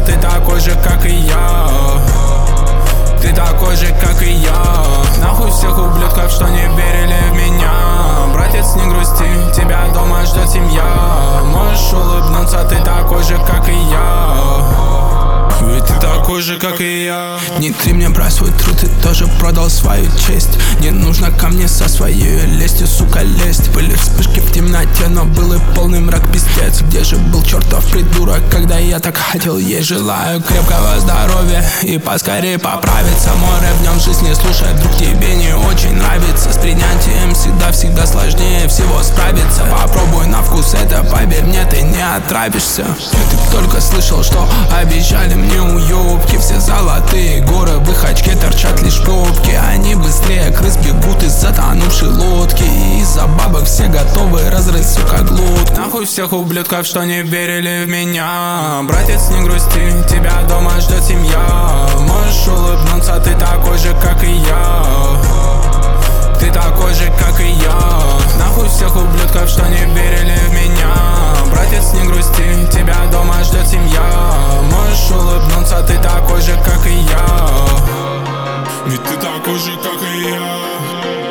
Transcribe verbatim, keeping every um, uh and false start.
ты такой же, как и я. Ты такой же, как и я. Нахуй всех ублюдков, что не верили в меня. Братец, не грусти, тебя дома ждет семья. Можешь улыбнуться, ты такой же, как и я. Ведь ты такой же, как и я. Не ты мне про свой труд, ты тоже продал свою честь. Не нужно ко мне со своей лестью, сука, лезть. Были вспышки в темноте, но был и полный мрак, пиздец. Где же был чертов придурок, когда я так хотел есть? Желаю крепкого здоровья и поскорее поправиться. Мой рэп в нем жизнь не слушай, вдруг тебе не очень нравится. С принятием всегда-всегда сложнее всего справиться. Попробуй на вкус это, поверь мне, ты не отравишься. Ты только слышал, что обещали мне уёбки. Все золотые горы в их очке торчат лишь пробки. Они быстрее крыс бегут из затонувшей лодки. И из-за бабок все готовы разрыть, сука, глотку. Нахуй всех ублюдков, что не верили в меня. Братец, не грусти, тебя дома ждет семья. Можешь улыбнуться, ты такой же, как и я. Ты такой же, как и я. Нахуй всех ублюдков, что не верили в меня. Братец, не грусти, тебя дома ждет семья. Можешь улыбнуться, ты такой же, как и я. Ведь ты такой же, как и я.